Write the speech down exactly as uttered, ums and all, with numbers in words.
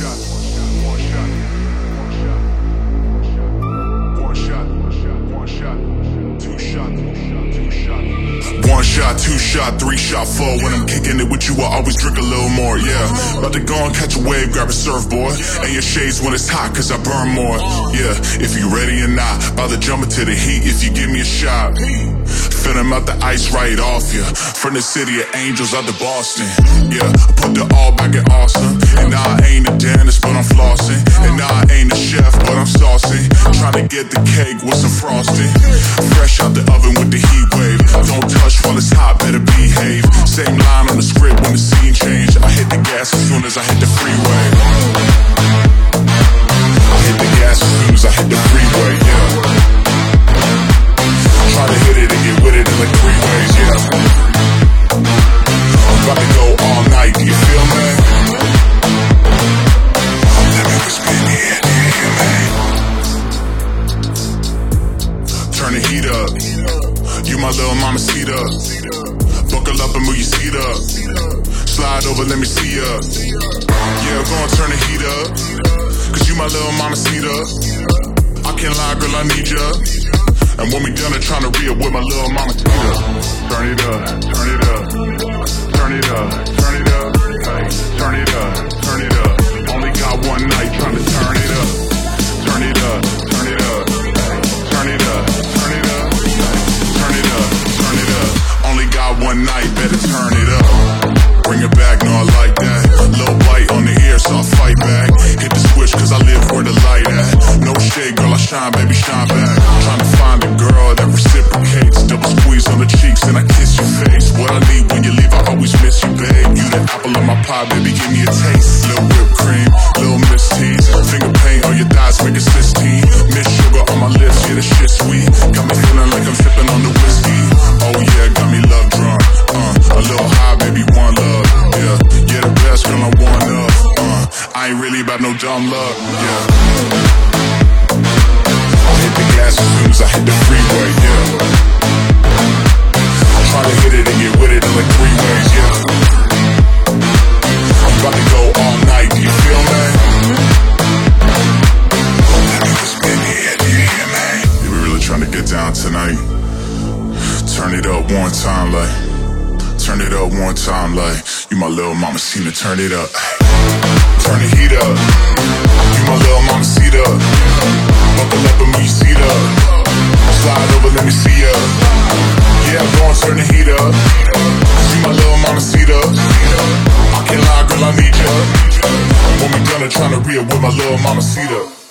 One shot, two shot, three shot, four. When I'm kicking it with you, I always drink a little more, yeah. About to go and catch a wave, grab a surfboard. And your shades when it's hot, cause I burn more, yeah. If you ready or not, about to jump into the heat if you give me a shot. Finna melt the ice right off ya. From the city of angels out to Boston, yeah. Put the all back in awesome. And now I ain't a dentist, but I'm flossing. And now I ain't a chef, but I'm saucing. Tryna get the cake with some frosting. Fresh out the oven with the heat wave. Don't touch while it's hot, better behave. Same line on the script when the scene changed. I hit the gas as soon as I hit the freeway. I hit the gas as soon as I hit the freeway, yeah. Try to hit it and get with it in like three ways, yeah. I'm about to go all night, do you feel me? Let me whisper in the ear, do you hear me? Turn the heat up. You my little mamacita. Buckle up and move your seat up. Slide over, let me see ya. Yeah, go and turn the heat up. Cause you my little mamacita. I can't lie, girl, I need ya. And when we done it, tryna re-up with my little mamacita. Turn it up, turn it up. Turn it up, turn it up. Hey, turn it up, turn it up. Only got one night, tryna turn it up. Turn it up, turn it up. Hey, turn it up, turn it up. Turn it up, turn it up. Only got one night, better turn it up. Bring it back, no, I like that. Little bite on the ear, so I fight back. Hit the switch, cause I live where the light at. No shade, girl, I shine, baby, shine back. Trying to find a girl that reciprocates. Double squeeze on the cheeks and I kiss your face. What I need when you leave, I always miss you, babe. You the apple of my pie, baby, give me a taste. Little whipped cream, little Miss T's. Finger paint on your thighs, make it sixteen. Miss sugar on my lips, yeah, the shit sweet. Got me feeling like I'm sipping on the whiskey. Oh yeah, got me love drunk. Uh, a little high, baby, one love. Yeah, yeah, the best, girl, I'm one of. Uh, I ain't really about no dumb luck. Yeah. I hit the gas as soon as I hit the freeway. Yeah. Try to hit it and get with it in like three ways. Yeah. I'm about to go all night. Do you feel me? Let me whisper in the ear. Do you hear me? Yeah, we really trying to get down tonight. Turn it up one time, like. Turn it up one time, like. You my little mamacita, turn it up. Turn the heat up. You my little mamacita. Buckle up and move your seat up. Slide over, let me see ya. Yeah, I'm gonna turn the heat up. You my little mamacita. I can't lie, girl, I need ya. When we done it, tryna re-up with my little mamacita.